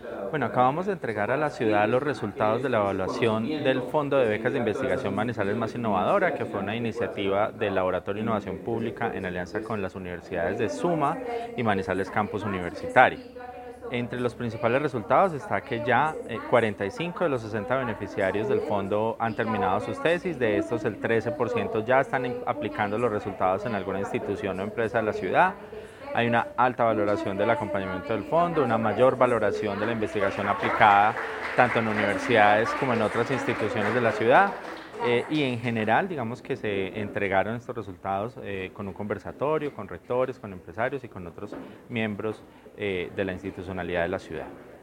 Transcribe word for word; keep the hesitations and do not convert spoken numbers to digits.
Bueno, acabamos de entregar a la ciudad los resultados de la evaluación del Fondo de Becas de Investigación Manizales Más Innovadora, que fue una iniciativa del Laboratorio de Innovación Pública en alianza con las universidades de Suma y Manizales Campus Universitario. Entre los principales resultados está que ya eh, cuarenta y cinco de los sesenta beneficiarios del fondo han terminado sus tesis. De estos, el trece por ciento ya están aplicando los resultados en alguna institución o empresa de la ciudad. Hay una alta valoración del acompañamiento del fondo, una mayor valoración de la investigación aplicada tanto en universidades como en otras instituciones de la ciudad. Eh, y en general, digamos que se entregaron estos resultados eh, con un conversatorio, con rectores, con empresarios y con otros miembros eh, de la institucionalidad de la ciudad.